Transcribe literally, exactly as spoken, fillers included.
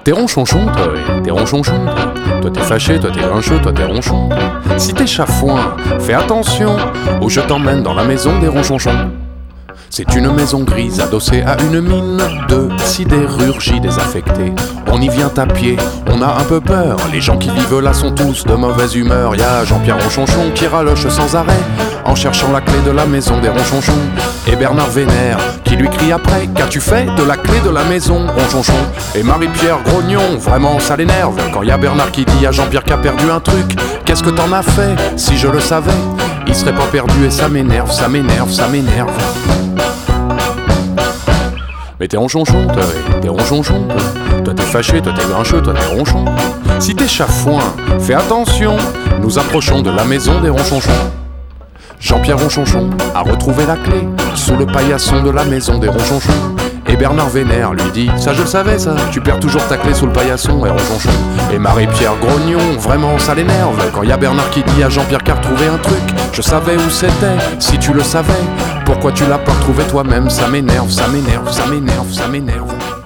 T'es ronchonchon, toi, ouais, t'es ronchonchon, toi. Toi t'es fâché, toi t'es grincheux, toi t'es ronchon. Si t'es chafouin, fais attention, ou je t'emmène dans la maison des ronchonchons. C'est une maison grise adossée à une mine de sidérurgie désaffectée. On y vient à pied, on a un peu peur. Les gens qui vivent là sont tous de mauvaise humeur. Y'a Jean-Pierre Ronchonchon qui raloche sans arrêt en cherchant la clé de la maison des ronchonchons. Et Bernard Vénère qui lui crie après: qu'as-tu fait de la clé de la maison, ronchonchon? Et Marie-Pierre Grognon, vraiment ça l'énerve quand y a Bernard qui dit à Jean-Pierre qu'a perdu un truc. Qu'est-ce que t'en as fait? Si je le savais, il serait pas perdu. Et ça m'énerve, ça m'énerve, ça m'énerve. Mais t'es ronchonchon, toi, ouais, t'es ronchonchon, toi. Toi t'es fâché, toi t'es grincheux, toi t'es ronchon. Si t'es chafouin, fais attention, nous approchons de la maison des ronchonchons. Jean-Pierre Ronchonchon a retrouvé la clé sous le paillasson de la maison des ronchonchons. Et Bernard Vénère lui dit: ça je le savais ça, tu perds toujours ta clé sous le paillasson, et ronchonchon. Et Marie-Pierre Grognon, vraiment ça l'énerve quand y a Bernard qui dit à Jean-Pierre qu'a retrouvé un truc. Je savais où c'était, si tu le savais, pourquoi tu l'as pas retrouvé toi-même? Ça m'énerve, ça m'énerve, ça m'énerve, ça m'énerve.